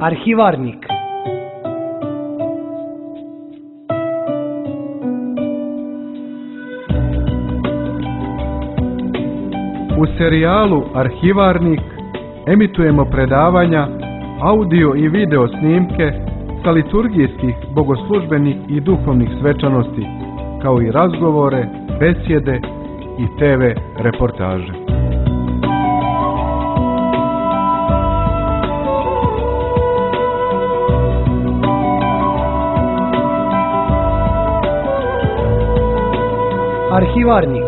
Arhivarnik. U serijalu Arhivarnik emitujemo predavanja, audio i video snimke sa liturgijskih, bogoslužbenih i duhovnih svečanosti, kao i razgovore, besjede i TV reportaže. Arhivarnik.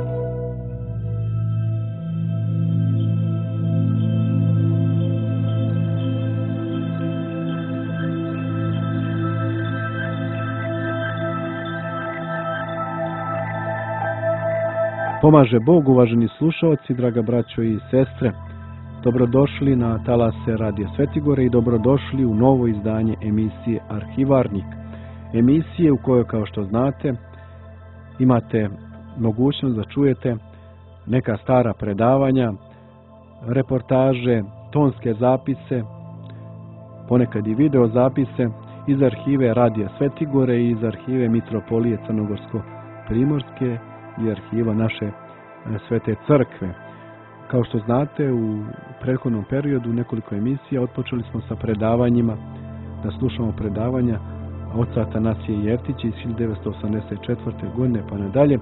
Pomaže Bog, uvaženi slušalci, draga braćo i sestre. Dobrodošli na talase Radija Svetigore i dobrodošli u novo izdanje emisije Arhivarnik. Emisije u kojoj, kao što znate, imate mogućnost da čujete neka stara predavanja, reportaže, tonske zapise, ponekad i video zapise iz arhive Radija Svetigore i iz arhive Mitropolije Crnogorsko-Primorske i arhiva naše Svete crkve. Kao što znate, u prethodnom periodu nekoliko emisija otpočeli smo sa predavanjima, da slušamo predavanja oca Atanasije Jeftića iz 1984. godine pa nadalje.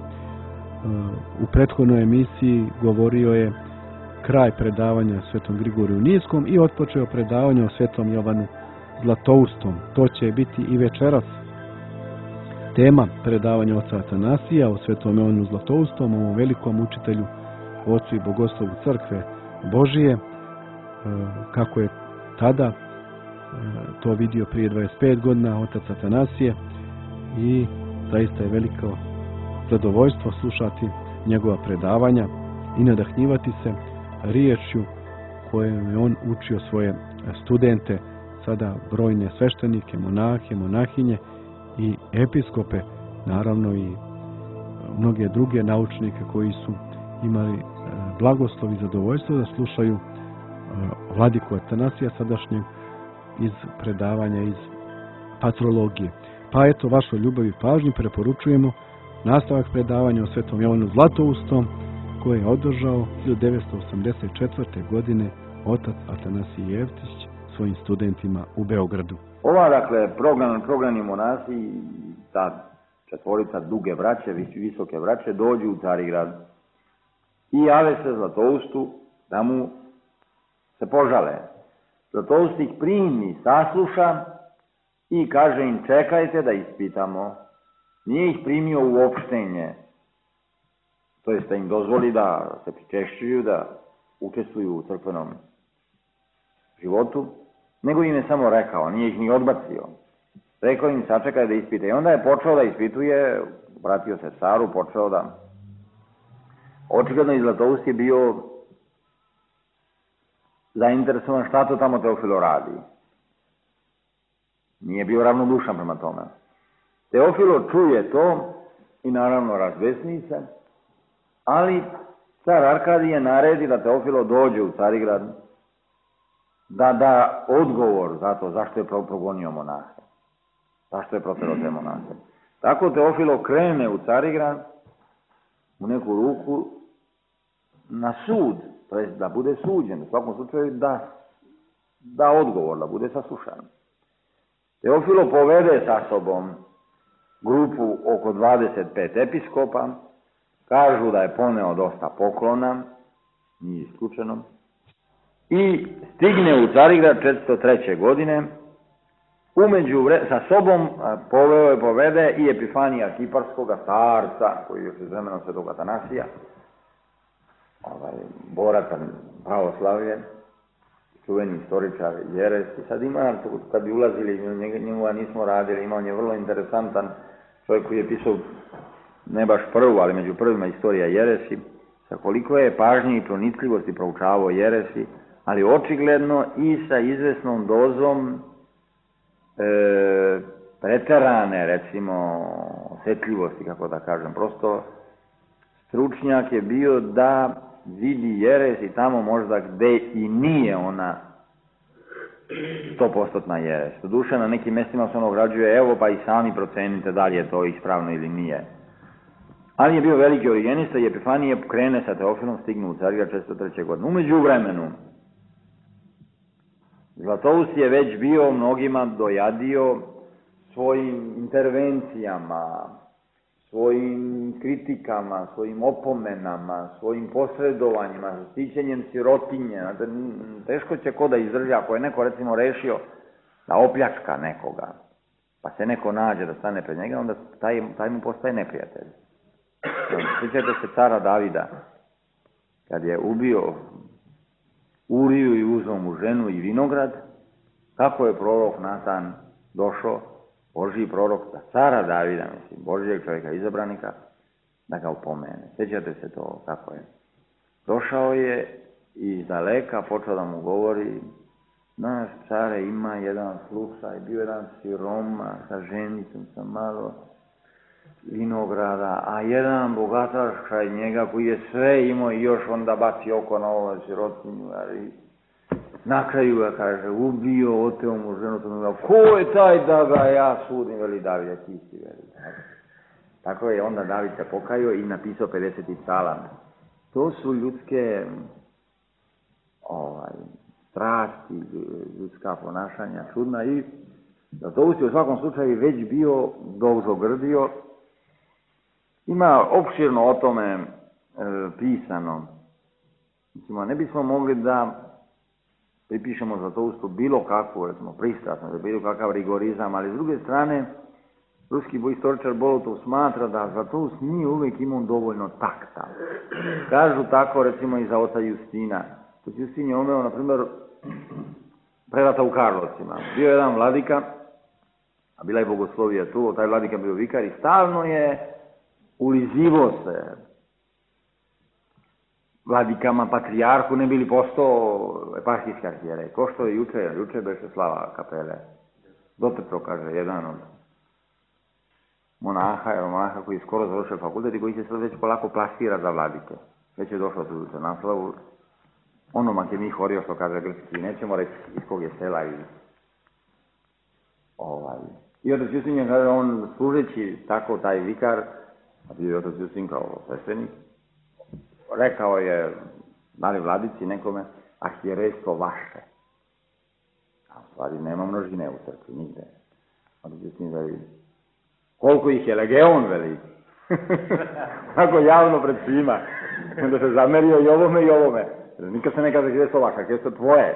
U prethodnoj emisiji govorio je kraj predavanja o Svetom Grigoriju Nijskom i otpočeo predavanje o Svetom Jovanu Zlatoustom. To će biti i večeras tema predavanja oca Atanasija o Svetom Jovanu Zlatoustom, ovom velikom učitelju, ocu i bogoslovu Crkve Božije, kako je tada to vidio prije 25 godina otac Atanasije, i zaista je veliko zadovoljstvo slušati njegova predavanja i nadahnjivati se riječju kojom je on učio svoje studente, sada brojne sveštenike, monahe, monahinje i episkope, naravno i mnoge druge naučnike koji su imali blagoslov i zadovoljstvo da slušaju vladiku Atanasija sadašnjeg iz predavanja iz patrologije. Pa eto, vašoj ljubavi i pažnji preporučujemo nastavak predavanja o Svetom Jovanu Zlatoustom koje je održao 1984. godine otac Atanasije Jeftić svojim studentima u Beogradu. Ova, prognani monasi, ta četvorica duge braće, visoke braće, dođu u Carigrad i jave se Zlatoustu da mu se požale. Zlatoust ih primi, sasluša i kaže im: čekajte da ispitamo. Nije ih primio u opštenje, to jest da im dozvoli da se pričešćuju, da učestvuju u crkvenom životu, nego im je samo rekao, nije ih ni odbacio. Rekao im: sačekaj da ispite. I onda je počeo da ispituje, vratio se caru, počeo da... Očigledno i Zlatoust je bio zainteresovan šta to tamo Teofilo radi. Nije bio ravnodušan prema tome. Teofilo čuje to i naravno razbesni se, ali car Arkadije naredi da Teofilo dođe u Carigrad da da odgovor za to zašto je progonio monahe, zašto je proterao te monahe. Tako Teofilo krene u Carigrad u neku ruku na sud, to jest da bude suđen, u svakom slučaju da odgovor, da bude saslušan. Teofilo povede sa sobom grupu oko 25 episkopa, kažu da je poneo dosta poklona, nije isključeno, i stigne u Carigrad 403. godine. Sa sobom povede i Epifanija Kiparskoga, starca, koji još iz vremena Svetog Atanasija, borac pravoslavlje, čuveni istoričar Jeresi. Sad ima, kad bi ulazili, njegova nismo radili, on je vrlo interesantan čovjek koji je pisao ne baš prvu, ali među prvima istorija Jeresi, sa koliko je pažnje i pronicljivosti proučavao Jeresi, ali očigledno i sa izvesnom dozom preterane, recimo, osjetljivosti, kako da kažem. Prosto stručnjak je bio da vidi jeres i tamo možda gde i nije ona 100% je. Doduše na nekim mjestima se ono ograđuje, evo pa i sami procenite da li je to ispravno ili nije. Ali je bio veliki origenista i Epifanije krene sa Teofilom, stignu u Carigrad 403. godine. Umeđu vremenu, Zlatoust je već bio mnogima dojadio svojim intervencijama, svojim kritikama, svojim opomenama, svojim posredovanjima, stićenjem sirotinje. Teško će ko da izdrži, ako je neko recimo rešio da opljačka nekoga, pa se neko nađe da stane pred njega, onda taj mu postaje neprijatelj. Sjećate se cara Davida, kad je ubio Uriju i uzeo mu ženu i vinograd, kako je prorok Natan došao, Božji prorok, da cara Davida, mislim, Božjeg čovjeka izabranika, da ga upomene. Sjećate se to kako je. Došao je i iz daleka počeo da mu govori, naš care ima jedan slučaj, bio jedan siroma sa ženicom, sa malo vinograda, a jedan bogataš kraj njega koji je sve imao i još onda baci oko na ovo sirotinju, ali na kraju ga kaže, ubio, oteo mu ženu, ko je taj da ga ja sudim, veli Davide, ti si, veli. Tako je onda David se pokajao i napisao 50. psalam. To su ljudske strasti, ljudska ponašanja, čudna i Zlatoust je u svakom slučaju već bio dozogrdio. Ima opširno o tome pisano. Mislimo, ne bismo mogli da pripišemo Zlatoustu bilo kakvu, recimo, pristrasnost, bilo kakav rigorizam, ali s druge strane, ruski istoričar Bolotov smatra da Zlatoust nije uvijek imao dovoljno takta. Kažu tako, recimo, i za oca Justina. Justin je omeo, na primjer, prerata u Karlovcima. Bio je jedan vladika, a bila je bogoslovija tu, taj vladika bio vikar i stalno je ulizivo se vladikama, patrijarhu, ne bili postao eparhijski arhijerej. Ko što je juče beše slava kapele. Dotrčao, kaže, jedan od monaha koji je skoro završio fakultet i koji se sad već polako plasira za vladike. Već je došao tu za naslavu. Onomak je mi horio, što kaže grčki, nećemo reći iz kog je sela i I otac Justin je, kaže, on služeći tako taj vikar, a bio je otac Justin kao sveštenik, rekao je, dali vladici nekome, arhijerejstvo vaše. A u stvari nema množine u crkvi, nigde. Otac Justin veli, koliko ih je legeon, veli. Tako javno pred svima. Onda se zamerio i ovome. Nikad se ne kaže arhijerejstvo vaše, arhijerejstvo tvoje.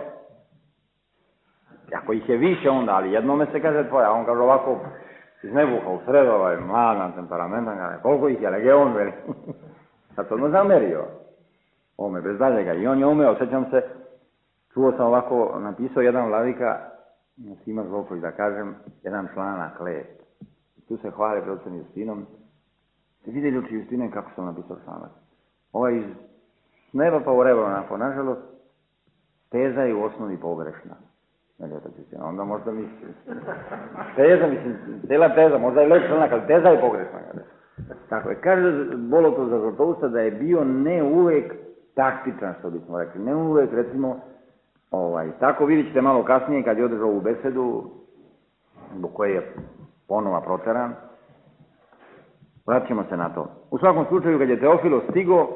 Ako ih je više onda, ali jednome se kaže tvoje, a on kaže ovako iz nebuha u sredu, mladan, temperamentan, kaže, koliko ih je legeon, veli. Sad to ono zamerio. Ome, bez daljega. I on je umeo, sjećam se, čuo sam ovako, napisao jedan vladika, Sima Zloković, da kažem, jedan članak lep. Tu se hvali pred ocem Justinom. Ste vidjeli oči Justine kako sam napisao članak? Iz neba pa u rebro onako, nažalost, teza je u osnovi pogrešna. Onda možda misli. Teza, mislim, cijela teza, možda je lep članak, ali teza je pogrešna. Tako je. Kaže Bolotov za Zlatousta da je bio ne uvek taktičan, što bismo rekli. Ne uvek, recimo, tako vidjet ćete malo kasnije kad je održao ovu besedu, zbog koje je ponova proteran. Vraćamo se na to. U svakom slučaju, kad je Teofilo stigo,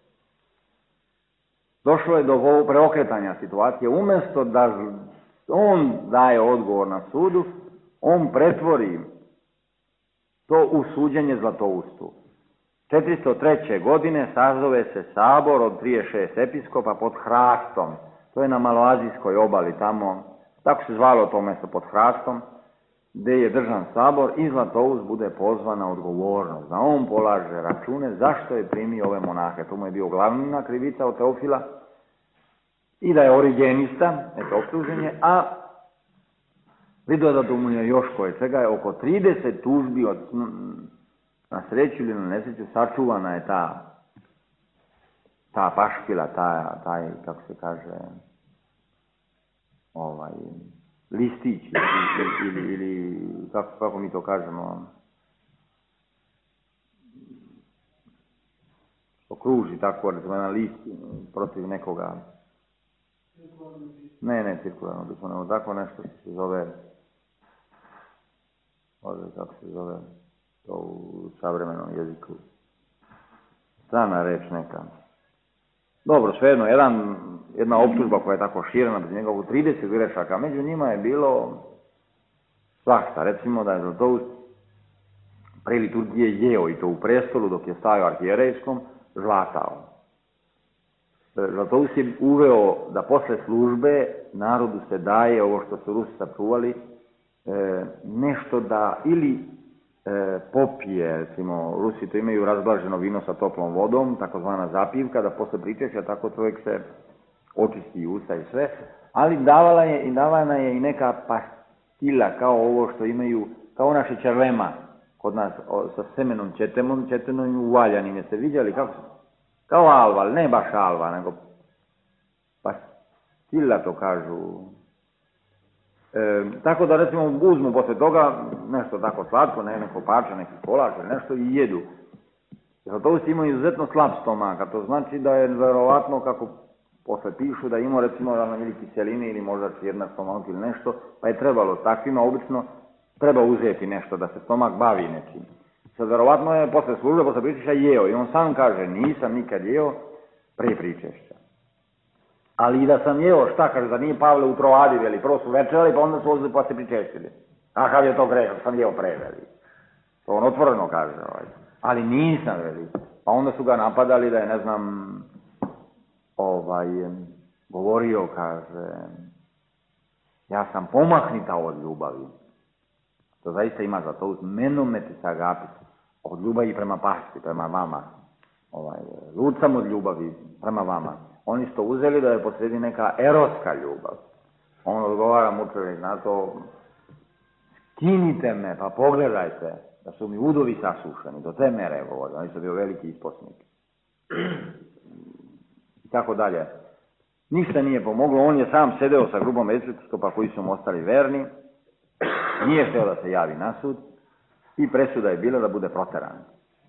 došlo je do preokretanja situacije. Umjesto da on daje odgovor na sudu, on pretvori to u suđenje Zlatoustu. 403. godine sazove se sabor od 36 episkopa pod Hrastom. To je na Maloazijskoj obali tamo, tako se zvalo to mjesto pod Hrastom, gdje je držan sabor i Zlatoust bude pozvan na odgovornost. Da on polaže račune zašto je primio ove monahe. To mu je bio glavna krivica od Teofila. I da je origenista, eto optuženje, a vidio da mu je još koje čega je oko 30 tužbi na sreću ili na nesreću sačuvana je ta paškila, taj, kako se kaže, listić ili kako mi to kažemo, okruži tako, recimo, jedan list protiv nekoga. Ne, cirkularno pismo, nego tako nešto što se zove, kako se zove to u savremenom jeziku. Strana reč neka. Dobro, svejedno, jedna optužba koja je tako širena bez njegovu 30 grešaka, među njima je bilo svašta. Recimo da je Zlatoust pre liturgije jeo i to u prestolu dok je stajao arhijerejskom, žlatao. Zlatoust je uveo da posle službe narodu se daje ovo što su Rusi sačuvali, nešto da ili popije, recimo Rusi to imaju razblaženo vino sa toplom vodom, takozvana zapivka, da posle pričešća tako čovjek se očisti usta i sve, ali davana je i neka pastila kao ovo što imaju, kao naše čerlema kod nas sa semenom četenom uvaljanim, jeste vidjeli kako su? Kao alva, ali ne baš alva, nego pastila to kažu. Tako da recimo uzmu posle toga nešto tako slatko, neko pače, neki kolač ili nešto i jedu. Zlatoust imao izuzetno slab stomak, a to znači da je verovatno, kako posle pišu, da imao recimo ili kiseline ili možda jedna stomak ili nešto, pa je trebalo takvima obično treba uzeti nešto da se stomak bavi nečim. Sad verovatno je posle službe, posle pričešća jeo i on sam kaže nisam nikad jeo pre pričešća. Ali i da sam jeo, šta kaže, da nije Pavle u Trovadi, veli, prvo su večerali, pa onda su ozli pa se pričešćili. Kakav je to greh, sam jeo pre, veli. To on otvoreno kaže, ali nisam, veli. Pa onda su ga napadali da je, ne znam, govorio, kaže, ja sam pomahnitao od ljubavi. To zaista ima za to, menometis agapit, od ljubavi prema pasti, prema vama. Lud sam od ljubavi prema vama. Oni su to uzeli da je posredi neka eroska ljubav. On odgovara mučenik na to, skinite me pa pogledajte da su mi udovi sasušeni, do te mere govori, oni su bio veliki isposnik. I tako dalje. Ništa nije pomoglo, on je sam sedeo sa grupom episkopa koji su mu ostali verni, nije hteo da se javi na sud i presuda je bila da bude proteran.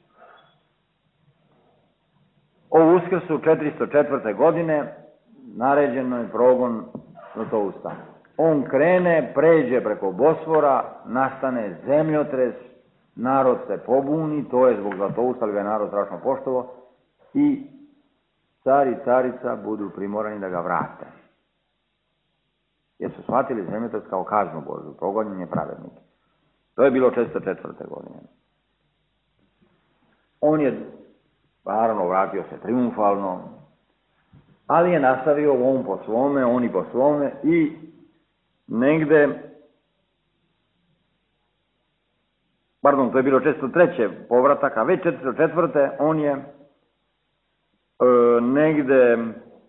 O Uskrsu 404. godine naređeno je progon Zlatousta. On krene, pređe preko Bosfora, nastane zemljotres, narod se pobuni, to je zbog Zlatousta, ali ga je narod strašno poštovo, i car i carica budu primorani da ga vrate. Jer su shvatili zemljotres kao kaznu Božju, progonjenje pravednike. To je bilo 404. godine. On je naravno vratio se triumfalno, ali je nastavio on po svome, oni po svome i negde, to je bilo 403. povratak, a već 404. on je negde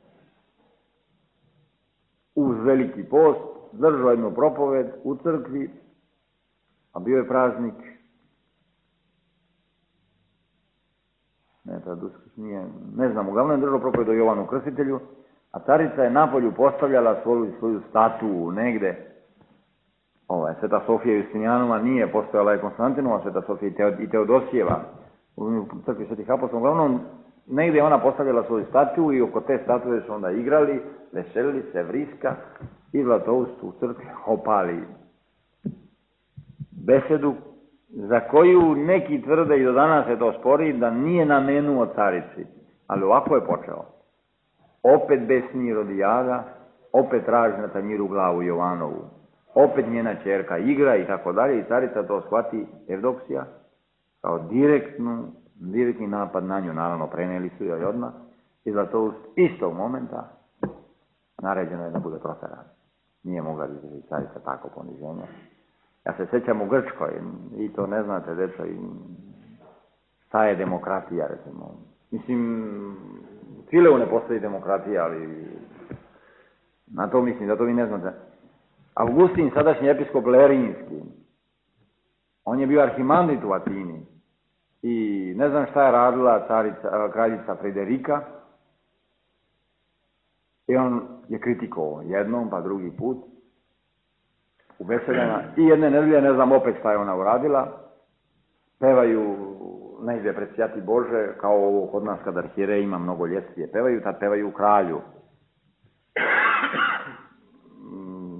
uz veliki post držao jednu propoved u crkvi, a bio je praznik. Ne znam, uglavnom je držao propoved o Jovanu Krstitelju, a carica je napolju postavljala svoju statu negde. Sveta Sofija Justinijanova nije, postojala je Konstantinova Sveta Sofija i Teodosijeva u crkvi Svetih Apostola. Uglavnom, negde je ona postavljala svoju statu i oko te statue su onda igrali, veselili se, vriska i Zlatoust u crkvi opali besedu za koju neki tvrde i do danas se to spori da nije namenuo carici, ali ovako je počeo. Opet besni Rodijada, opet traži na tanjiru glavu Jovanovu, opet njena ćerka igra i tako dalje i carica to shvati Evdoksija kao direktni napad na nju, naravno preneli su joj odmah i Zlatoust istog momenta naređeno je da bude proteran. Nije mogla izdržati carica tako poniženje. Ja se sjećam u Grčkoj, i to ne znate, deco, šta je demokratija, recimo. Mislim, u Čileu ne postoji demokratija, ali na to mislim, da to vi ne znate. Augustin, sadašnji episkop Lerinski, on je bio arhimandrit u Atini i ne znam šta je radila kraljica Frederika i on je kritikovao jednom pa drugi put u besedama i jedne nedelje, ne znam opet šta je ona uradila, pevaju negdje pred Sjati Bože, kao ovo kod nas kad arhijerej ima mnogo ljetvije, pevaju, tad pevaju kralju.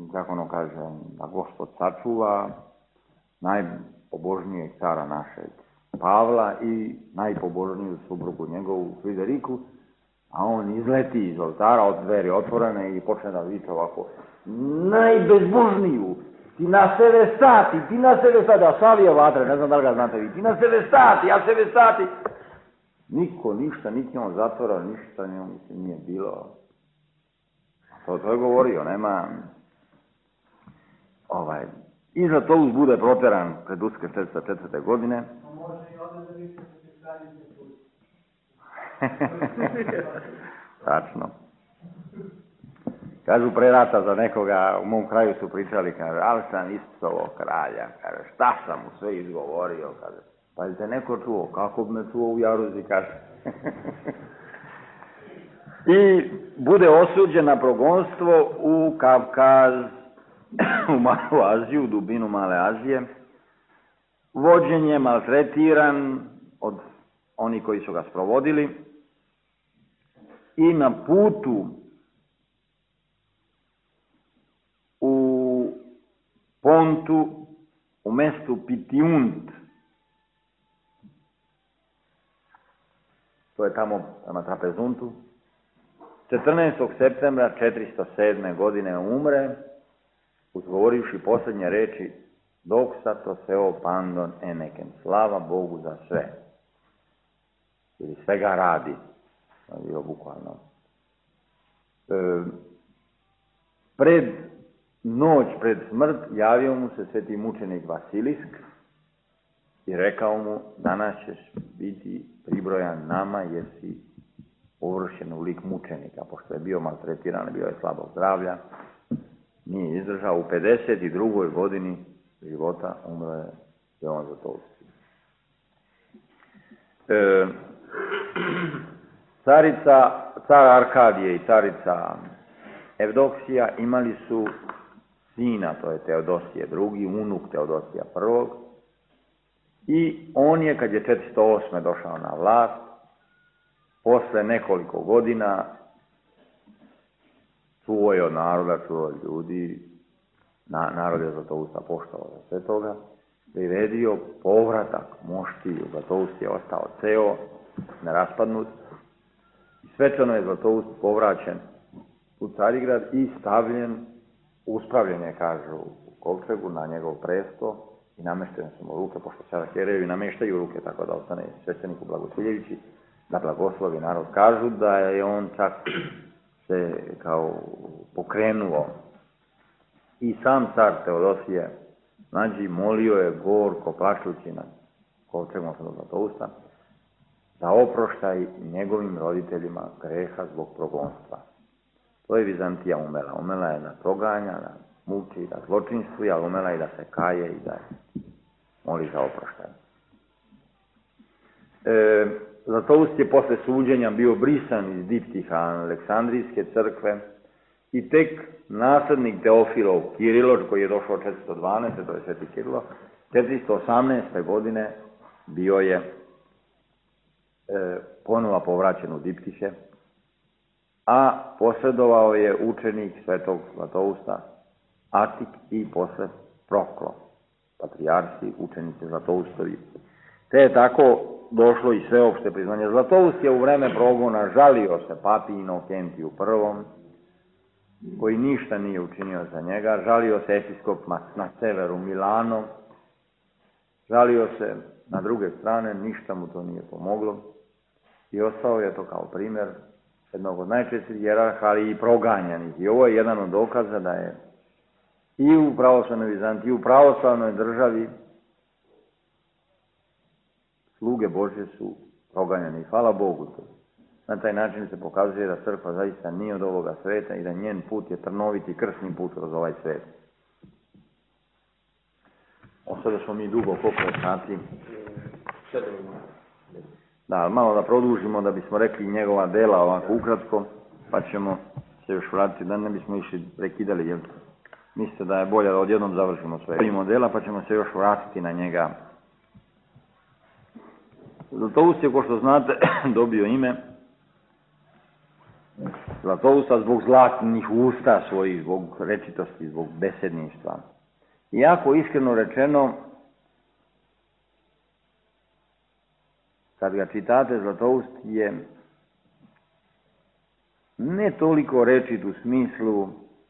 kako ono kaže, da Gospod sačuva najpobožnijeg cara našeg Pavla i najpobožniju suprugu njegovu Frideriku, a on izleti iz oltara, od dveri otvorene i počne da viče ovako: najbezbožniju, ti na sebe stati, a Savije vatre, ne znam da li ga znate vi, ti na sebe stati. Niko, ništa, niti on zatvora, ništa nije bilo. To je govorio, nema... I Zlatoust bude proteran pred Uske 404. godine. A može i ovdje da više se kraljice put. Tačno. Kažu pre rata za nekoga, u mom kraju su pričali, kaže, ali sam istovao kralja, kaže, šta sam mu sve izgovorio, kaže, pa je te neko čuo, kako bi me čuo u Jaruzi, kaže. I bude osuđen na progonstvo u Kavkaz, u Malu Aziju, u dubinu Male Azije, vođen je, maltretiran od onih koji su ga sprovodili i na putu u Pontu, u mestu Pitiunt, to je tamo na Trapezuntu, 14. septembra 407. godine umre, uzgovorivši posljednje reči Doxa to seo pandon eneken, slava Bogu za sve, ili svega radi, to je bilo bukvalno. Noć pred smrt javio mu se sveti mučenik Vasilisk i rekao mu: danas ćeš biti pribrojan nama jer si uvršen u lik mučenika, pošto je bio maltretiran, bio je slabog zdravlja, nije izdržao. U 52. godini života umro je Jovan Zlatoust. Car Arkadije i carica Evdoksija imali su sina, to je Teodosije II, unuk Teodosija I, i on je, kad je 408. došao na vlast, posle nekoliko godina čuo je od naroda, čuo od ljudi, narod je Zlatousta poštovao za sve toga, priredio povratak moštiju. Zlatoust je ostao ceo, neraspadnut, i svečano je Zlatoust povraćen u Carigrad i stavljen, uspravljen je, kažu, u kovčegu na njegov presto i nameštene su mu ruke, pošto sada Kerejevi nameštaju ruke, tako da ostane svešteniku Blagociljevići da blagoslovi narod. Kažu da je on čak se kao pokrenuo i sam car Teodosije Mlađi molio je gorko plačući na kovčegom Zlatousta da oproštaj njegovim roditeljima greha zbog progonstva. To je Vizantija umela. Umela je da proganja, da muči, da zločinstuje, ali umela i da se kaje i da moli za oproštaj. Zlatoust je posle suđenja bio brisan iz diptiha Aleksandrijske crkve i tek naslednik Teofilov Kirilo, koji je došao 412. to je sveti Kirilo, 418. godine bio je ponovo povraćen u diptihe, a posredovao je učenik svetog Zlatousta Atik i posle Proklo, patrijarsi, učenici Zlatoustovi. Te je tako došlo i sveopšte priznanje. Zlatoust je u vreme progona žalio se papi Inokentiju I, koji ništa nije učinio za njega, žalio se episkop na severu Milano, žalio se na druge strane, ništa mu to nije pomoglo i ostao je to kao primjer jednog od najčešćih hijerarha, ali i proganjanih. I ovo je jedan od dokaza da je i u pravoslavnoj Vizantiji, i u pravoslavnoj državi sluge Božje su proganjani. Hvala Bogu to. Na taj način se pokazuje da crkva zaista nije od ovoga sveta i da njen put je trnoviti krsni put kroz ovaj svet. Sada smo mi dugo, koliko je sati? 7. Da, malo da produžimo da bismo rekli njegova dela ovako ukratko, pa ćemo se još vratiti, da ne bismo išli prekidali, jer mislite da je bolje da odjednom završimo sve. Vidimo dela, pa ćemo se još vratiti na njega. Zlatoust je, ko što znate, dobio ime Zlatousta zbog zlatnih usta svojih, zbog rečitosti, zbog besedništva. Iako iskreno rečeno, kad ga čitate, Zlatoust je ne toliko rečit u smislu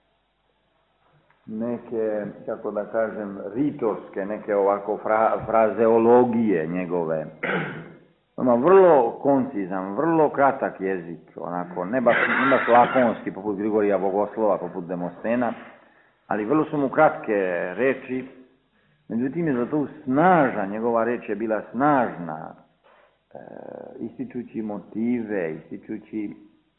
neke, kako da kažem, ritorske, neke ovako frazeologije njegove. Ima vrlo koncizan, vrlo kratak jezik, onako, ne baš lakonski, poput Grigorija Bogoslova, poput Demostena, ali vrlo su mu kratke reči. Međutim, je zato snažna, njegova reč je bila snažna, ističući motive, ističući,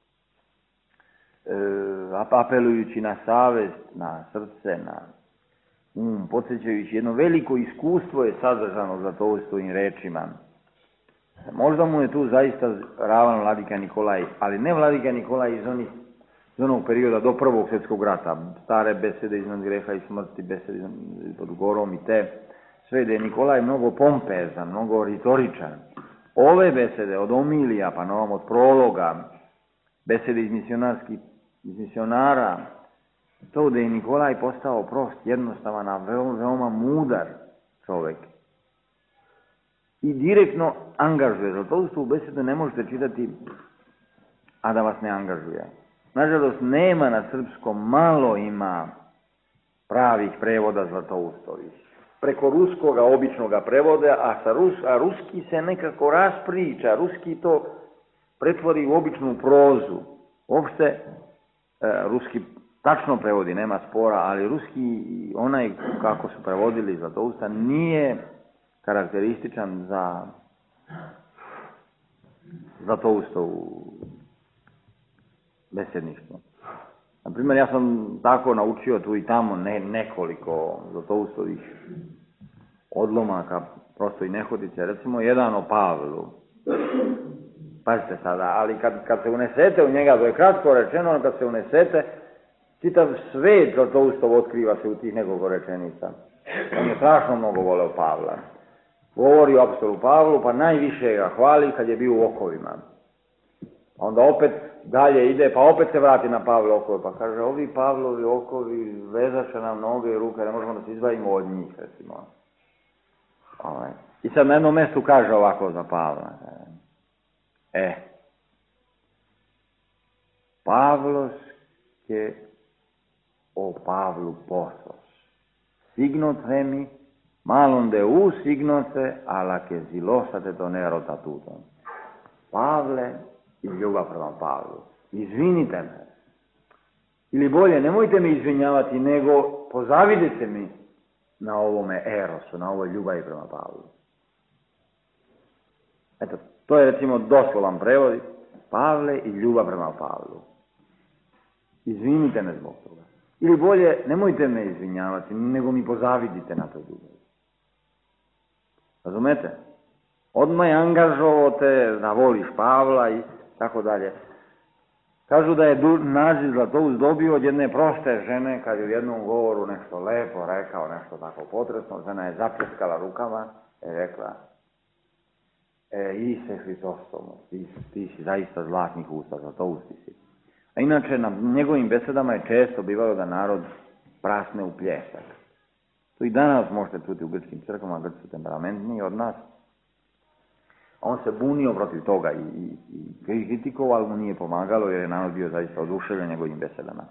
apelujući na savest, na srce, na podsjećajući jedno veliko iskustvo je sadržano za to u svojim rečima. Možda mu je tu zaista ravan vladika Nikolaj, ali ne vladika Nikolaj iz onog perioda do Prvog svjetskog rata, stare besede iznad greha i smrti, besede pod gorom i te, sve da je Nikolaj mnogo pompezan, mnogo ritoričan. Ove besede od Omilija, pa novom od prologa, besede iz misionara, to da je Nikolaj postao prost, jednostavan, a veoma mudar čovjek. I direktno angažuje. Zlatoustovu besedu ne možete čitati, a da vas ne angažuje. Nažalost, nema na srpskom, malo ima pravih prevoda Zlatoustovih. Preko ruskoga običnoga prevoda, a ruski se nekako raspriča, ruski to pretvori u običnu prozu. Uopšte, ruski tačno prevodi, nema spora, ali ruski, onaj kako su prevodili Zlatousta, nije karakterističan za Zlatoustovu besedništvo. Naprimjer, ja sam tako naučio tu i tamo nekoliko Zlatoustovih odlomaka, prosto i nehotice, recimo jedan o Pavlu. Pazite sada, ali kad se unesete u njega, to je kratko rečeno, kad se unesete, čitav svet Zlatoustov otkriva se u tih nekoliko rečenica. On je strašno mnogo voleo Pavla. Govori o apostolu Pavlu, pa najviše ga hvali kad je bio u okovima. Onda opet dalje ide, pa opet se vrati na Pavle okove, pa kaže, ovi Pavlovi okovi vezaše nam noge i ruke, ne možemo da se izbavimo od njih, recimo. I sad na jednom mjestu kaže ovako za Pavla. Pavlos ke o Pavlu posos. Signote mi, malon de u signote, ala ke zilosate to ne rotatutom. Pavle, iz ljubav prema Pavlu, izvinite me. Ili bolje, nemojte me izvinjavati, nego pozavidite mi na ovome erosu, na ovoj ljubavi prema Pavlu. Eto, to je recimo doslovan prevod. Pavle i ljubav prema Pavlu. Izvinite me zbog toga. Ili bolje, nemojte me izvinjavati, nego mi pozavidite na toj ljubavi. Razumete? Odmah je angažovao te da voliš Pavla i tako dalje. Kažu da je naziv Zlatoust dobio od jedne proste žene, kad je u jednom govoru nešto lepo rekao, nešto tako potresno, žena je zapleskala rukama i rekla, Ise Hristostomo, ti si zaista zlatnih usta, Zlatousti si. A inače, na njegovim besedama je često bivalo da narod prasne u pljesak. To i danas možete čuti u grčkim crkvama, Grci su temperamentniji od nas. On se bunio protiv toga i kritikovao, ali mu nije pomagalo, jer je narod bio zaista oduševljen njegovim besedama.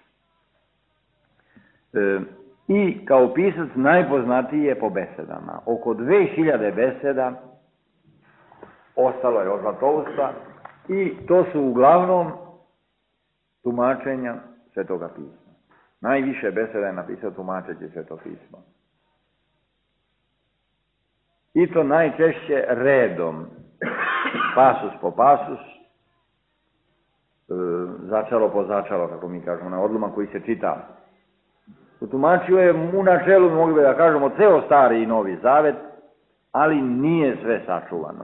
I kao pisac najpoznatiji je po besedama. Oko 2000 beseda ostalo je od Zlatousta i to su uglavnom tumačenja Svetoga pisma. Najviše beseda je napisao tumačeći Sveto pismo. I to najčešće redom, pasus po pasus, začalo po začalo, kako mi kažemo, na odlomak koji se čita. Utumačio je u načelu, mogli bi da kažemo, ceo Stari i Novi Zavet, ali nije sve sačuvano.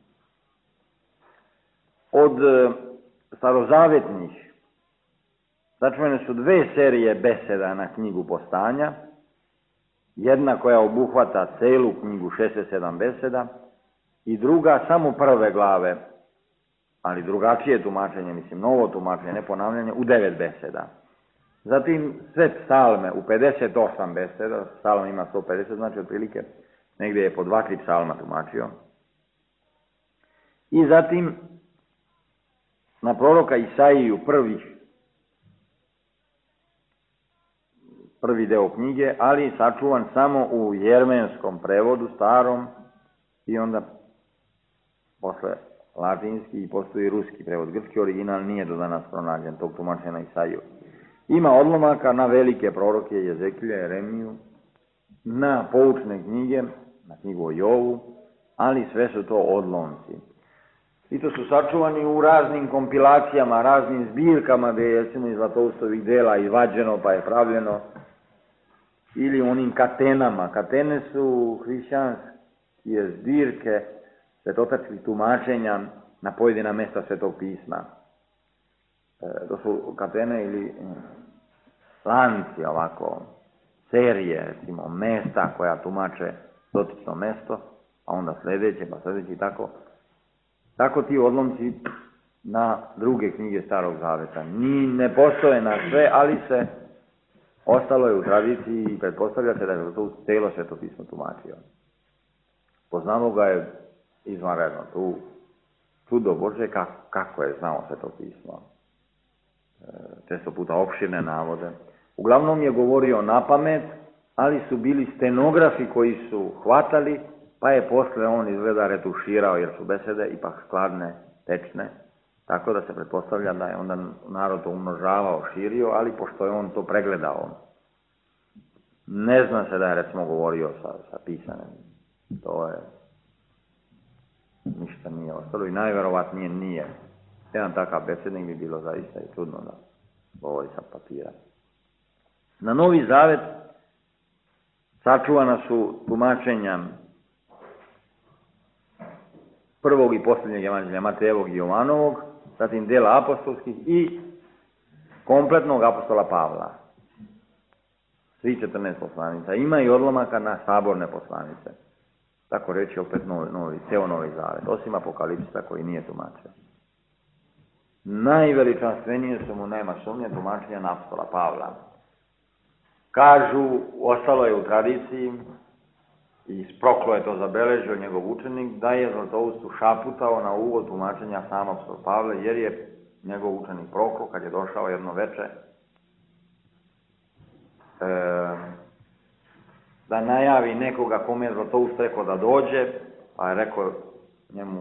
Od starozavetnih sačuvane su 2 serije beseda na knjigu Postanja, jedna koja obuhvata celu knjigu 67 beseda i druga samo prve glave ali drugačije tumačenje, mislim, novo tumačenje, ne ponavljanje, u 9 beseda. Zatim sve psalme u 58 beseda, psalm ima 150, znači otprilike negdje je po 2-3 psalma tumačio. I zatim na proroka Isaiju prvi deo knjige, ali sačuvan samo u jermenskom prevodu, starom, i onda posle latinski i postoji ruski prevod. Grčki original nije do danas pronađen, tog tumačenja na Isaiju. Ima odlomaka na velike proroke Jezekilja, Jeremiju, na poučne knjige, na knjigu o Jovu, ali sve su to odlomci. I to su sačuvani u raznim kompilacijama, raznim zbirkama gdje je recimo iz Zlatoustovih dela izvađeno pa je pravljeno, ili onim katenama. Katene su hrišćanske zbirke svetotačkih tumačenja na pojedina mjesta Svetog pisma. To su katene ili lanci, ovako, serije, recimo, mesta koja tumače dotično mesto, a onda sljedeće, pa sljedeće i tako. Tako ti odlomci na druge knjige Starog Zaveta. Ne postoje na sve, ali se ostalo je u tradiciji i pretpostavlja se da je to cijelo Sveto pismo tumačio. Poznamo ga je izvanredno tu čudo Bože kako je znao Sveto pismo. Često puta opširne navode. Uglavnom je govorio na pamet, ali su bili stenografi koji su hvatali, pa je posle on izgleda retuširao, jer su besede ipak skladne, tečne, tako da se pretpostavlja da je onda narod to umnožavao, širio, ali pošto je on to pregledao, ne zna se da je recimo govorio sa pisanem. To je, ništa nije ostalo i najverovatnije nije. Jedan takav besednik bi bilo zaista i čudno da govori sa papira. Na Novi Zavet sačuvana su tumačenja prvog i posljednjeg evanđelja Matejevog i Jovanovog, zatim dela apostolskih i kompletnog apostola Pavla. Svi 14 poslanica. Ima i odlomaka na saborne poslanice. Tako reći opet ceo Novi Zavet, osim Apokalipsisa koji nije tumačen. Najveličanstvenije su mu, nema sumnje, tumačenja na apostola Pavla. Kažu, ostalo je u tradiciji, i Proklo je to zabeležio, njegov učenik, da je Zlatoustu šaputao na uvod tumačenja sama apostola Pavla, jer je njegov učenik Proklo, kad je došao jedno veče, da najavi nekoga kome je Zlatoust rekao da dođe, pa je rekao njemu,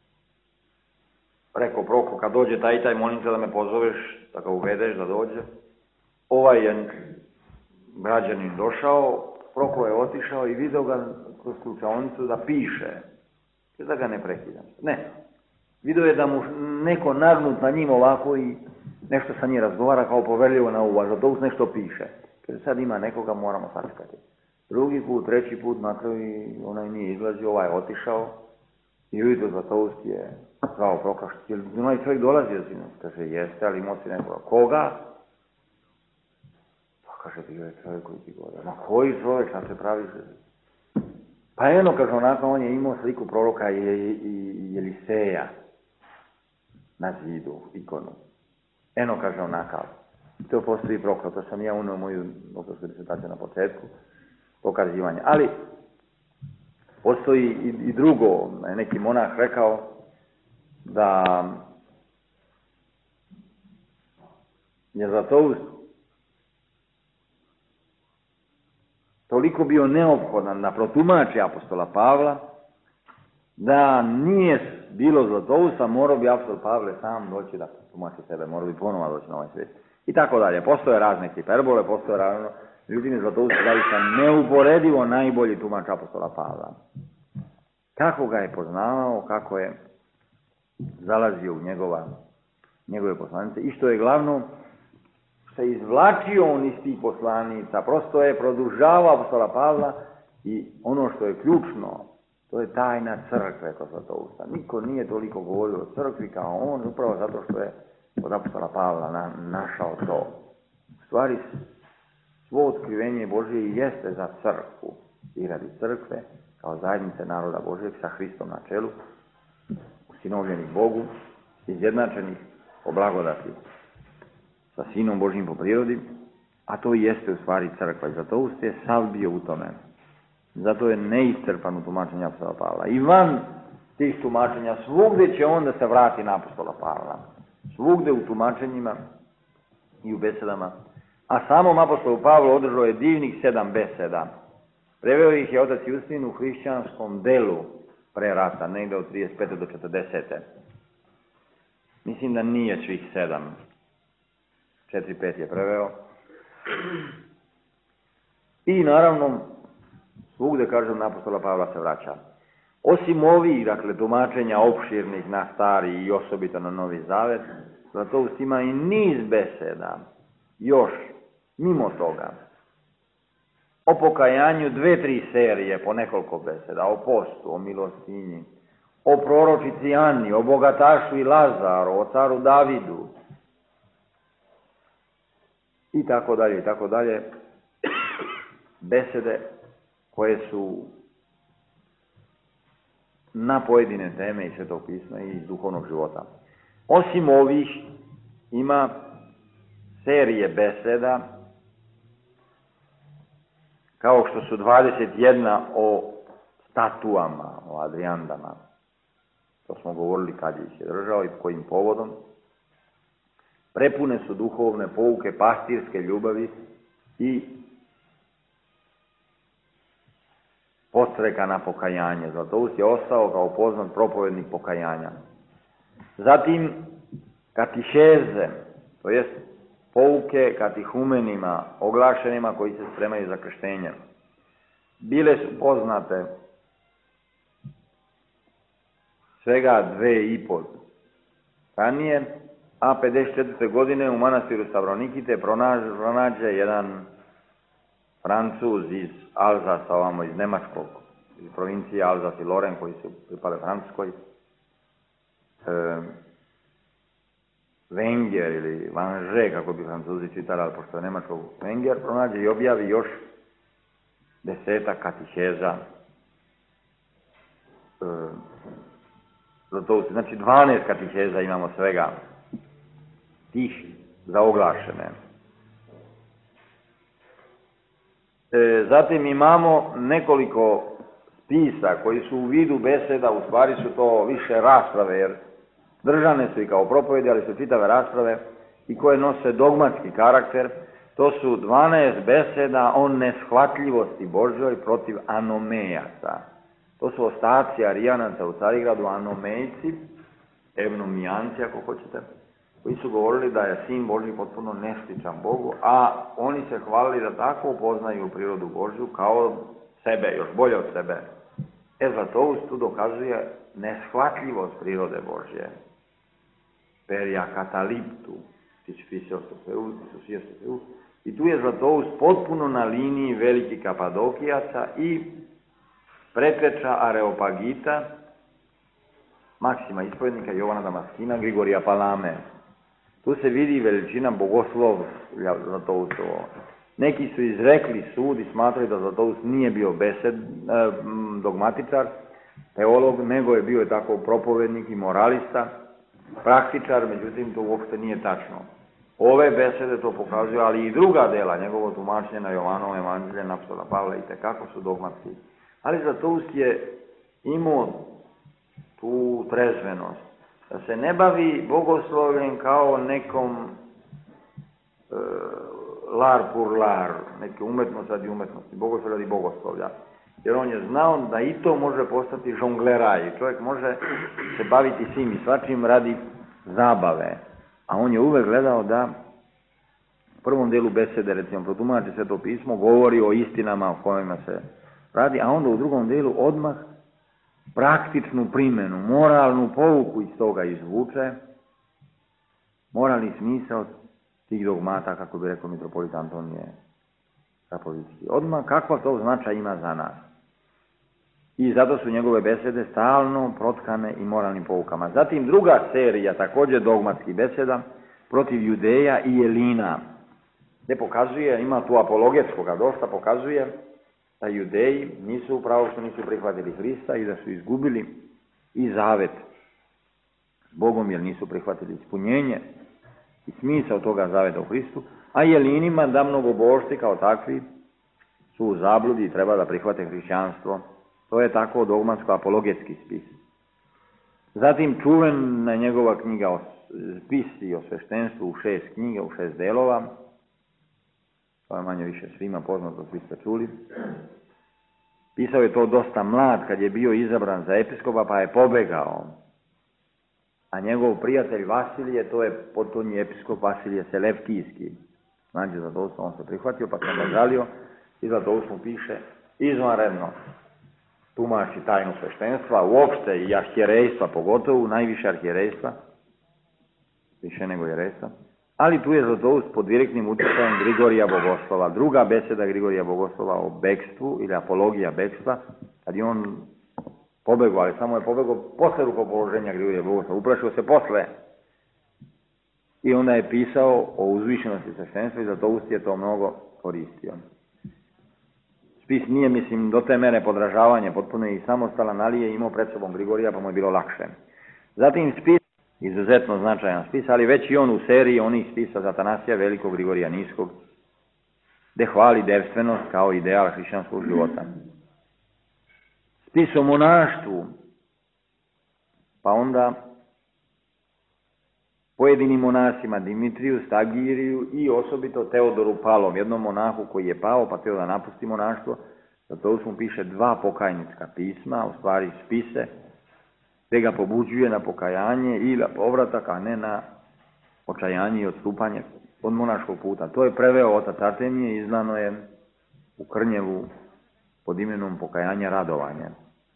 Proklo, kad dođe taj i taj, molim te da me pozoveš, da ga uvedeš, da dođe. Ovaj je građanin došao, Proklo je otišao i vidio ga kroz ključaonicu da piše, da ga ne prekidam. Ne, vidio je da mu neko nagnut na njim ovako i nešto sa njim razgovara kao poverljivo na uvo, a Zlatoust nešto piše. Jer sad ima nekoga, moramo sačekati. Drugi put, treći put, na kraju onaj nije izlazio, ovaj je otišao i vidio Zlatoust je zvao Prokla, jer onaj čovjek dolazio, kaže, jeste, ali imao si nekoga. Koga? Pa kaže, bio je čovjek koji ti govori. Ma koji čovjek, šta se pravi? Pa eno, kaže, onako, on je imao sliku proroka Jeliseja na zidu, ikonu. Eno, kaže, onakav. To postoji Proklo, to sam ja unio moju doktorsku disertaciju na početku, pokazivanje. Ali, postoji i drugo, neki monah rekao da je Zlatoust toliko bio neophodan da protumači apostola Pavla, da nije bilo Zlatousta, morao bi apostol Pavle sam doći da tumači sebe, morao bi ponovno doći na ovaj svijet. I tako dalje. Postoje razne hiperbole, postoje razne, međutim, Zlatoust je zaista neuporedivo najbolji tumač apostola Pavla. Kako ga je poznavao, kako je zalazio u njegove poslanice i što je glavno, se izvlačio on iz tih poslanica, prosto je produžavao apostola Pavla i ono što je ključno, to je tajna crkve kod Zlatousta. Niko nije toliko govorio o crkvi kao on, upravo zato što je od apostola Pavla našao to. U stvari, svo otkrivenje Božje i jeste za crkvu i radi crkve, kao zajednice naroda Božjeg sa Hristom na čelu, usinovljenih Bogu, izjednačenih po blagodati sa Sinom Božjim po prirodi, a to jeste u stvari crkva. I Zlatoust je sav bio u tome. Zato je neiscrpan u tumačenju apostola Pavla. I van tih tumačenja svugdje će on da se vrati na apostola Pavla. Svugdje u tumačenjima i u besedama. A samom apostolu Pavlu održao je divnih 7 beseda. Preveo ih je otac Justin u hrišćanskom delu pre rata, negdje od 35. do 40. Mislim da nije svih 7. 4-5 je preveo. I naravno, svugdje, kažem, na apostola Pavla se vraća. Osim ovih, dakle, tumačenja opširnih na Stari i osobito na Novi Zavet, Zlatoust ima i niz beseda, još, mimo toga. O pokajanju 2-3 serije po nekoliko beseda, o postu, o milostinji, o proročici Ani, o bogatašu i Lazaru, o caru Davidu, i tako dalje, i tako dalje. Besede koje su na pojedine teme iz Svetog pisma i iz duhovnog života. Osim ovih ima serije beseda, kao što su 21 o statuama, o Adriandama. To smo govorili kad ih je držao i kojim povodom. Prepune su duhovne pouke, pastirske ljubavi i podstreka na pokajanje. Zlatoust je ostao kao poznat propovednik pokajanja. Zatim katiheze, to jest pouke katihumenima, oglašenima koji se spremaju za krštenje. Bile su poznate svega 2,5 ranije, a 54. godine u manastiru Stavronikite pronađe jedan Francuz iz Alzasa, ovamo iz Nemačkog, iz provincije Alzas i Loren, koji su pripale Francuskoj, Wenger ili Vanže, kako bi Francuzi čitali, ali pošto je Nemačkog, Wenger pronađe i objavi još 10 katiheza. Znači 12 katiheza imamo svega tih za oglašene. Zatim imamo nekoliko spisa koji su u vidu beseda, u stvari su to više rasprave, jer držane su i kao propovedi, ali su čitave rasprave i koje nose dogmatski karakter. To su 12 beseda o neshvatljivosti Božjoj protiv anomejaca. To su ostaci Arijanaca u Carigradu, anomejci, evnomijanci ako hoćete, koji su govorili da je Sin Božji potpuno nesličan Bogu, a oni se hvalili da tako upoznaju prirodu Božju kao sebe, još bolje od sebe. Zlatoust tu dokazuje neshvatljivost prirode Božje. Peria cataliptu, i tu je Zlatoust potpuno na liniji velikih Kapadokijaca i preteča Areopagita, Maksima Ispovjednika, Jovana Damaskina, Grigorija Palame. Tu se vidi veličina bogoslovlja Zlatoustovo. Neki su izrekli sud i smatrali da Zlatoust nije bio dogmatičar, teolog, nego je bio tako propovednik i moralista, praktičar, međutim to uopšte nije tačno. Ove besede to pokazuju, ali i druga dela, njegovo tumačenje na Jovanovom evanđelju, na apostola Pavla, i tekako su dogmatski. Ali Zlatoust je imao tu trezvenost, da se ne bavi bogoslovljem kao nekom lar pur lar, neke umetnost radi umetnosti, bogoslovlja radi bogoslovlja. Jer on je znao da i to može postati žongleraj. Čovjek može se baviti svim i svačim radi zabave. A on je uvek gledao da u prvom delu besede, recimo, protumači Sveto pismo, govori o istinama o kojima se radi, a onda u drugom delu odmah praktičnu primjenu, moralnu pouku iz toga izvuče, moralni smisao tih dogmata, kako bi rekao mitropolit Antonije Rapovicki. Odmah kakva to značaj ima za nas. I zato su njegove besede stalno protkane i moralnim poukama. Zatim druga serija, također dogmatskih beseda, protiv Judeja i Jelina, gdje pokazuje, ima tu apologetskoga dosta, pokazuje da Judeji nisu upravo što nisu prihvatili Hrista i da su izgubili i zavet Bogom jer nisu prihvatili ispunjenje i smisao toga zaveta u Hristu, a Jelinima da mnogobožci kao takvi su u zabludi i treba da prihvate hrišćanstvo. To je tako dogmatsko-apologetski spis. Zatim čuvena njegova knjiga o spisi o sveštenstvu u 6 knjiga, u 6 delova. To je manje više svima poznato, svi ste čuli. Pisao je to dosta mlad kad je bio izabran za episkopa, pa je pobegao. A njegov prijatelj Vasilije, to je potonji episkop Vasilije Selevkijski. Znači, Zlatoust on se prihvatio, pa sam ga žalio i Zlatoust mu piše izvanredno tumači tajnu sveštenstva, uopšte i arhijerejstva pogotovo, najviše arhijerejstva, više nego jerejstva. Ali tu je Zlatoust pod direktnim utjecajem Grigorija Bogoslova. Druga beseda Grigorija Bogoslova o bekstvu ili apologija bekstva, kad je on pobegao, ali samo je pobegao posle rukopoloženja Grigorija Bogoslova, uplašio se posle. I onda je pisao o uzvišenosti sveštenstva i Zlatoust je to mnogo koristio. Spis nije, mislim, do te mere podražavanje, potpuno je i samostalan, ali je imao pred sobom Grigorija, pa mu je bilo lakše. Zatim spis, izuzetno značajan spis, ali već i on u seriji onih spisa za Atanasija Velikog, Grigorija Niskog, gde hvali devstvenost kao ideal hrišćanskog života. Spis o monaštvu, pa onda pojedinim monasima, Dimitriju, Stagiriju i osobito Teodoru Palom, jednom monahu koji je pao pa teo da napusti monaštvo. Zato mu piše 2 pokajnička pisma, u stvari spise, gde ga pobuđuje na pokajanje i na povratak, a ne na očajanje i odstupanje od monaškog puta. To je preveo otac Artemije i izdano je u Krnjevu pod imenom Pokajanja radovanja.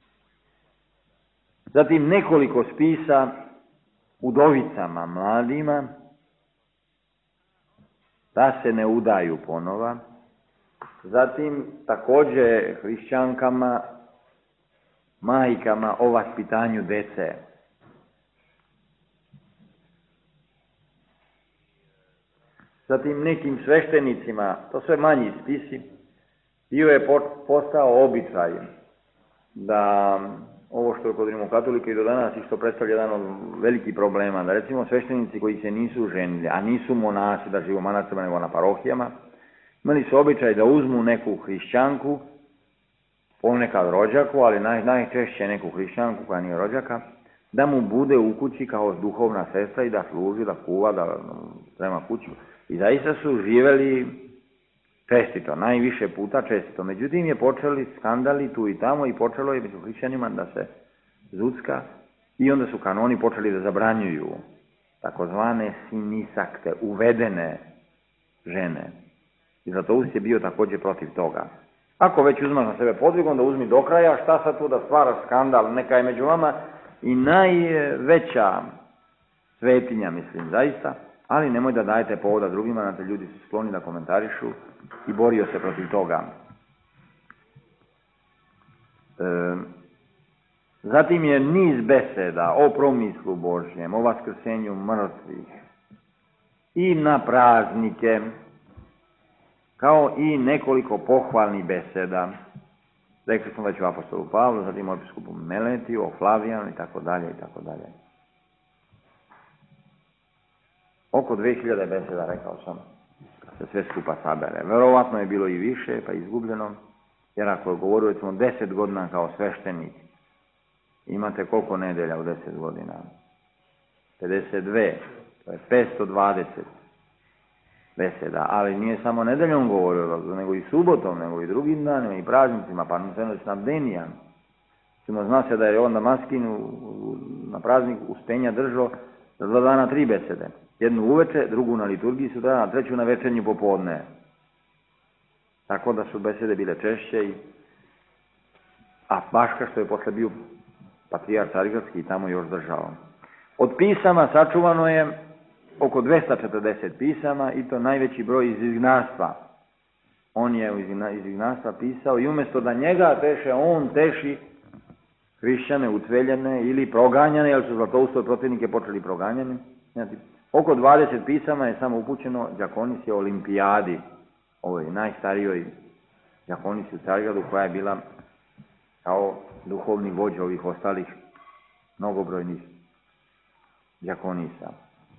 Zatim nekoliko spisa udovicama mladima da se ne udaju ponova. Zatim takođe hrišćankama, majkama o vaspitanju dece. Zatim nekim sveštenicima, to sve manji spisi, bio je postao običaj da ovo što je kod rimokatolika i do danas i što predstavlja jedan od velikih problema, da recimo sveštenici koji se nisu ženili, a nisu monasi da živu manastirima nego na parohijama, imali su običaj da uzmu neku hrišćanku, ponekad rođaku, ali najčešće neku hrišćanku koja nije rođaka, da mu bude u kući kao duhovna sestra i da služi, da kuva, da sprema kuću. I zaista su živeli čestito, najviše puta čestito. Međutim je počeli skandali tu i tamo i počelo je među hrišćanima da se zucka i onda su kanoni počeli da zabranjuju takozvane sinisakte, uvedene žene. I Zlatoust je bio također protiv toga. Ako već uzmaš na sebe podvig, onda uzmi do kraja, šta sad tu da stvara skandal, neka je među vama i najveća svetinja, mislim, zaista, ali nemoj da dajete povoda drugima, da te ljudi su skloni da komentarišu i borio se protiv toga. Zatim je niz beseda o promislu Božjem, o vaskrsenju mrtvih i na praznike, kao i nekoliko pohvalnih beseda. Rekli smo već o apostolu Pavlu, zatim o episkopu Meletiju, o Flavijanu i tako dalje i tako dalje. Oko 2000 beseda, rekao sam, se sve skupa sabere. Verovatno je bilo i više, pa izgubljeno, jer ako je govorio recimo 10 godina kao sveštenik, imate koliko nedelja u 10 godina? 52, to je 520 beseda, ali nije samo nedeljom govorio, nego i subotom, nego i drugim danima, i praznicima, pa snabdenija. Zna se da je on Damaskin na praznik uspenja držao za 2 dana 3 besede. Jednu uveče, drugu na liturgiji sutra, treću na večernju popodne. Tako da su besede bile češće, a Baška što je posle bio patrijarh Carigradski i tamo još držao. Od pisama sačuvano je oko 240 pisama i to najveći broj iz izgnanstva. On je iz izgnanstva pisao i umjesto da njega teše, on teši hrišćane utveljene ili proganjane, jer su Zlatoustove protivnike počeli proganjani. Oko 20 pisama je samo upućeno đakonisi Olimpijadi, ovoj najstarijoj đakonisi u Carigradu, koja je bila kao duhovni vođa ovih ostalih mnogobrojnih djakonisa.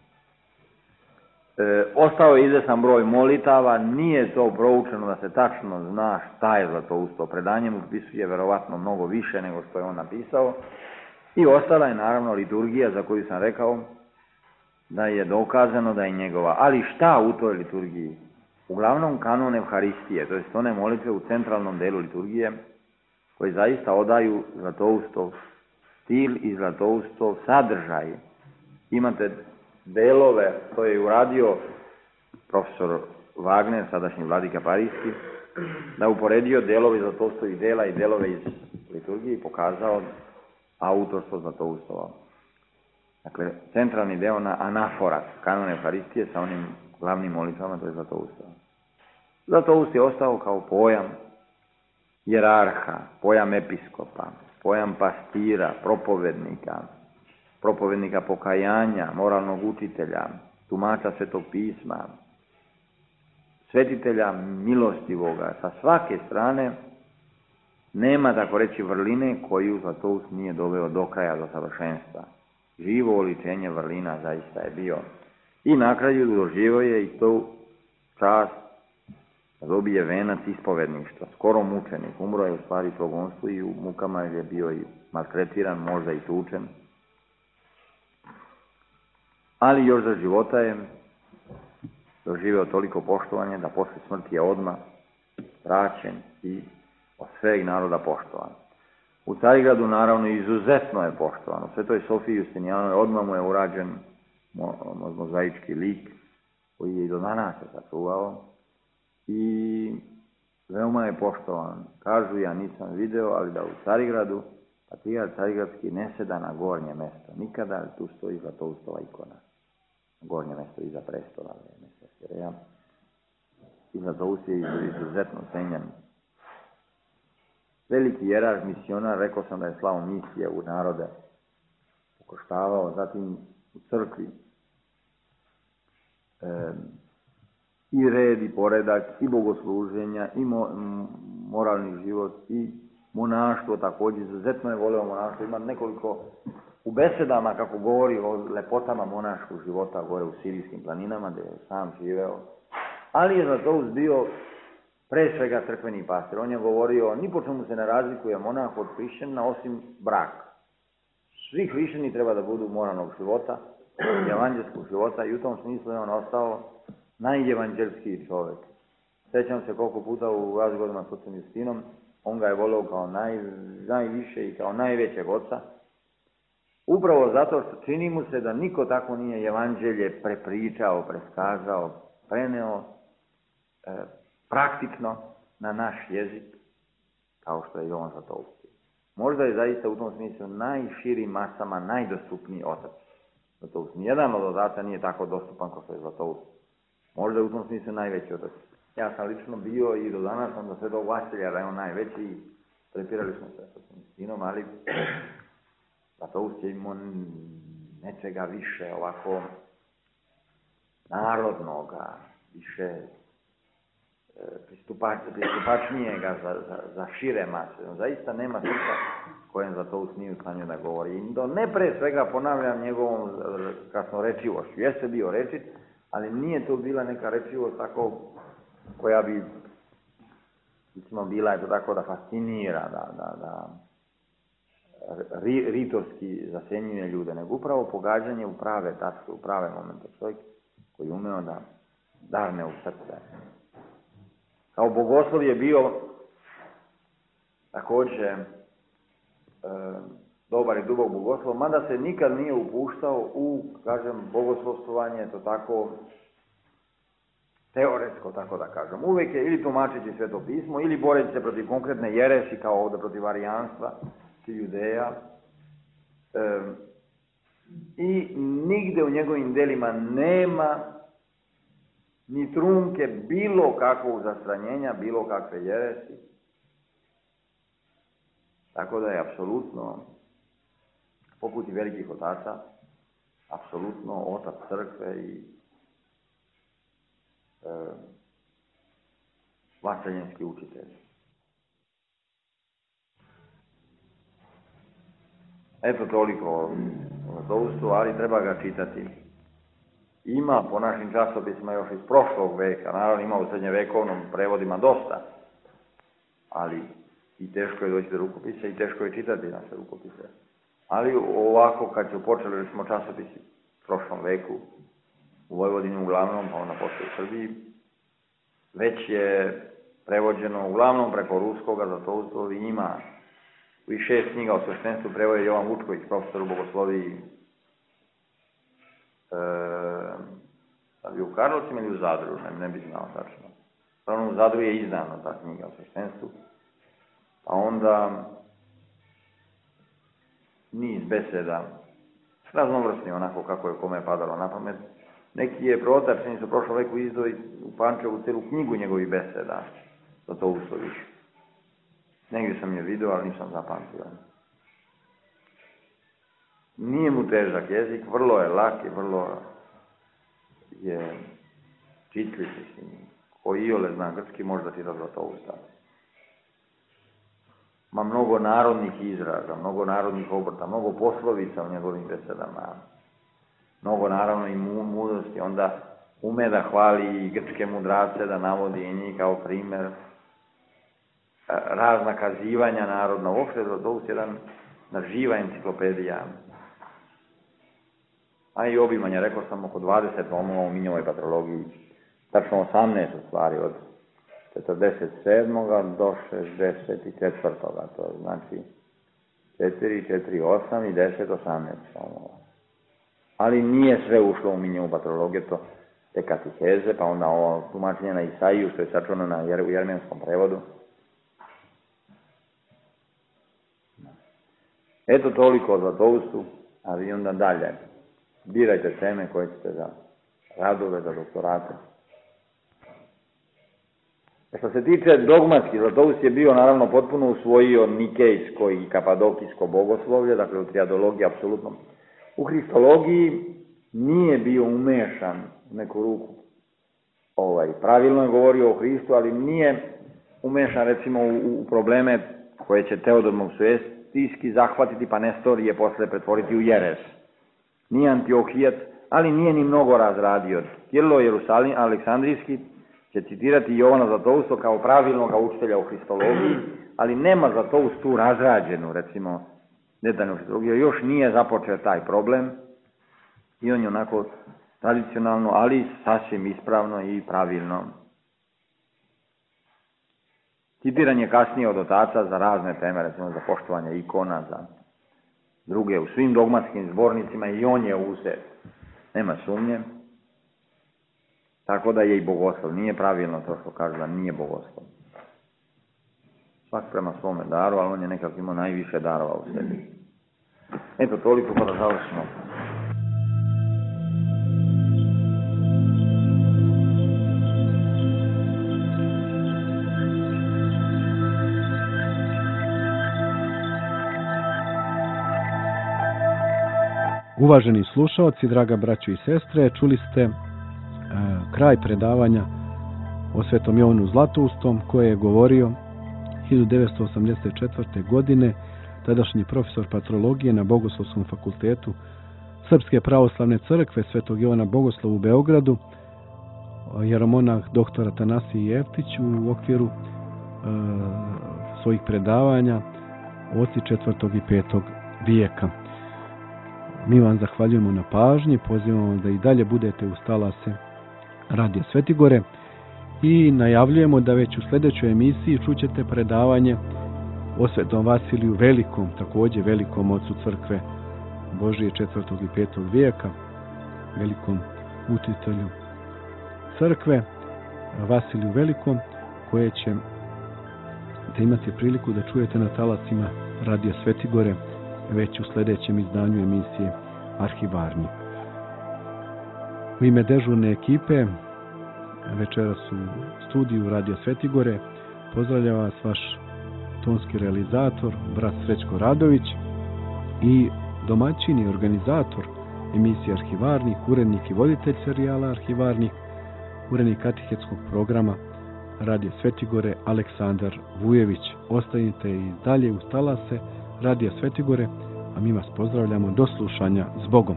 Ostao je izvestan broj molitava, nije to proučeno da se tačno zna šta je Zlatousto. Predanje mu pisuje verovatno mnogo više nego što je on napisao. I ostala je naravno liturgija za koju sam rekao da je dokazano da je njegova. Ali šta u toj liturgiji? Uglavnom kanon Evharistije, to jest one molitve u centralnom delu liturgije koji zaista odaju Zlatoustov stil i Zlatoustov sadržaj. Imate delove, to je uradio profesor Wagner, sadašnji vladika parijski, da uporedio delove Zlatoustovih dela i delove iz liturgije i pokazao autorstvo Zlatoustova. Dakle, centralni deo na anaforat, kanon Evharistije sa onim glavnim molitvama, to je Zlatoustova. Zlatoust je ostao kao pojam jerarha, pojam episkopa, pojam pastira, propovednika pokajanja, moralnog učitelja, tumača Svetog pisma, svetitelja milostivoga. Sa svake strane nema, tako reći, vrline koju Zlatoust nije doveo do kraja, do savršenstva. Živo oličenje vrlina zaista je bio. I na kraju doživio je i tu čast da dobije venac ispovedništva, skoro mučenik. Umro je u stvari progonstvu i u mukama je bio i maltretiran, možda i tučen. Ali još za života je doživio toliko poštovanje da posle smrti je odmah vraćen i od sveg naroda poštovan. U Carigradu naravno izuzetno je poštovan. U Svetoj Sofiji Justinijanove odmah mu je urađen mozaički lik koji je i do danas se sačuvao i veoma je poštovan. Kažu, ja nisam video, ali da u Carigradu patrijarh carigradski ne seda na gornje mesto. Nikada tu stoji Zlatoustova ikona. Gornje mesto iza prestola, mjesto Sireja. I Zlatoust je izuzetno cenjen. Veliki jerarh, misionar, rekao sam da je slao misije u narode, pokoštavao, zatim u crkvi i red, i poredak, i bogosluženja, i moralni život, i monaštvo također. Izuzetno je voleo monaštvo. Ima nekoliko u besedama kako govori o lepotama monaškog života gore u Sirijskim planinama, gdje je sam živeo. Ali je Zlatoust bio pre svega crkveni pastir. On je govorio, ni po čemu se ne razlikuje monah od hrišćanina osim brak. Svi hrišćani treba da budu moralnog života, evanđelskog života, i u tom smislu je on ostao najevanđelskiji čovjek. Sjećam se koliko puta u razgovorima s ocem Justinom, on ga je voleo kao najviše i kao najvećeg oca. Upravo zato što čini mu se da niko tako nije evanđelje prepričao, preskazao, preneo praktično na naš jezik, kao što je Jovan Zlatoust. Možda je zaista u tom smislu najširim masama najdostupniji otac Zlatoust. Nijedan od otaca nije tako dostupan kao što je Zlatoust. Možda je u tom smislu najveći otac. Ja sam lično bio i do danas sam do Svetog Vasilija da je on najveći i prepirali smo se sa sinom, ali Zlatoust je imao nečega više ovako narodnoga, više pristupačnijega za šire mase. Zaista nema srca kojem Zlatoust nije u stanju da govori. I to ne pre svega, ponavljam, njegovom krasnorečivošću. Jeste bio rečit, ali nije to bila neka rečivost tako koja bi bila je to tako da fascinira, da ritorski zasenjuje ljude, nego upravo pogađanje u prave tačke, u prave momente. Čovjek koji umeo da darne u srce. Kao bogoslov je bio također dobar i dubok bogoslov, mada se nikad nije upuštao u, kažem, bogoslovstvovanje, to tako teoretsko, tako da kažem. Uvijek je ili tumačeći Sveto pismo, ili boreći se protiv konkretne jeresi, kao ovdje protiv varijanstva, Judeja. I nigde u njegovim delima nema ni trunke bilo kakvog zastranjenja, bilo kakve jeresi. Tako da je apsolutno, poput i velikih otaca, apsolutno otac crkve i vaseljenski učitelj. Eto toliko Zlatoustvu, ali treba ga čitati. Ima po našim časopisima još iz prošlog veka, naravno ima u srednjevekovnom prevodima dosta, ali i teško je doći do rukopisa i teško je čitati naše rukopise. Ali ovako, kad su počeli, recimo, časopisi u prošlom veku, u Vojvodini uglavnom, pa onda poslije u Srbiji, već je prevođeno uglavnom preko ruskoga, Zlatoustvu ima i 6 knjiga o sveštenstvu prevode Jovan Vučković, profesor u bogosloviji, u Karlovcima ili u Zadru, ne bi znao tačno. Pravno u Zadru je izdana ta knjiga o sveštenstvu, a onda niz beseda, s raznovrsnim onako kako je kome padalo na pamet. Neki je protač, čini se u prošlom veku izdao u Pančevu celu knjigu njegovih beseda, Zlatoustović. Negdje sam je vidio, ali nisam zapamtio. Nije mu težak jezik, vrlo je lak i vrlo je čitljiv, ko iole zna grčki može da čita Zlatousta. Ma mnogo narodnih izraza, mnogo narodnih obrta, mnogo poslovica u njegovim besedama, mnogo naravno i mudrosti, onda ume da hvali i grčke mudrace, da navodi i njih kao primer, razna kazivanja narodna, uopšte Zlatoust je jedna živa enciklopedija, a i obimanja, rekao sam, oko 20 tomova u Minjovoj patrologiji, tačno 18 u stvari, od 47. do 64. To znači 4, 4, 8 i 10, 18 tomova. Ali nije sve ušlo u Minjovu patrologiju, to te katiheze, pa onda ovo tumačenje na Isaiju, što je sačuvano u jermenskom prevodu. Eto toliko o Zlatoustu, a vi onda dalje. Birajte teme koje ćete za radove, za doktorate. Što se tiče dogmatski, Zlatoust je bio naravno potpuno usvojio nikejsko i kapadokijsko bogoslovlje, dakle u trijadologiji apsolutno. U hristologiji nije bio umešan u neku ruku. Pravilno je govorio o Hristu, ali nije umešan recimo u probleme koje će Teodor Mopsuestijski zahvatiti, pa Nestorije posle pretvoriti u jeres. Nije Antiohijac, ali nije ni mnogo razradio. Kirilo Jerusalim, Aleksandrijski će citirati Jovana Zlatousta kao pravilnog učitelja u hristologiji, ali nema Zlatoust tu razrađenu, recimo, detaljnu hristologiju. Još nije započeo taj problem i on je onako tradicionalno, ali sasvim ispravno i pravilno. Citiran je kasnije od otaca za razne teme, recimo za poštovanje ikona, za druge, u svim dogmatskim zbornicima i on je uzet. Nema sumnje. Tako da je i bogoslov. Nije pravilno to što kaže da nije bogoslov. Svak prema svome daru, ali on je nekako imao najviše darova u sebi. Eto, toliko pa da završimo. Uvaženi slušaoci, draga braćo i sestre, čuli ste kraj predavanja o Svetom Jovanu Zlatoustom koje je govorio 1984. godine tadašnji profesor patrologije na Bogoslovskom fakultetu Srpske pravoslavne crkve Svetog Jovana Bogoslova u Beogradu, jeromonah dr. Atanasije Jeftić u okviru svojih predavanja oci 4. i 5. vijeka. Mi vam zahvaljujemo na pažnji, pozivamo da i dalje budete uz talase Radija Svetigore i najavljujemo da već u sljedećoj emisiji čućete predavanje o Svetom Vasiliju Velikom, također velikom ocu crkve Božije 4. i 5. vijeka, velikom utitelju crkve Vasiliju Velikom, koje ćete imati priliku da čujete na talasima Radija Svetigore već u sljedećem izdanju emisije Arhivarni. U ime dežurne ekipe večeras u studiju Radija Svetigore pozdravlja vas vaš tonski realizator, brat Srećko Radović i domaćin i organizator emisije Arhivarnik, urednik i voditelj serijala Arhivarnik, urednik katehetskog programa Radija Svetigore Aleksandar Vujević. Ostanite i dalje uz talase Radija Svetigore, a mi vas pozdravljamo do slušanja s Bogom.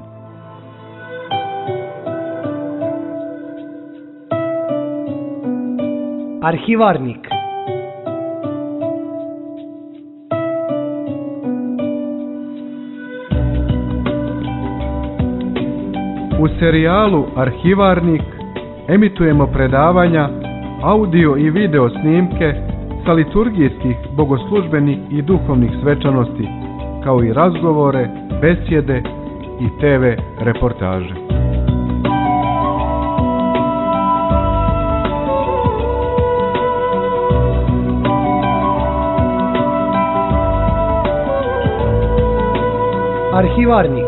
Arhivarnik. U serijalu Arhivarnik emitujemo predavanja, audio i video snimke sa liturgijskih, bogoslužbenih i duhovnih svečanosti, kao i razgovore, besjede i TV reportaže. Arhivarnik.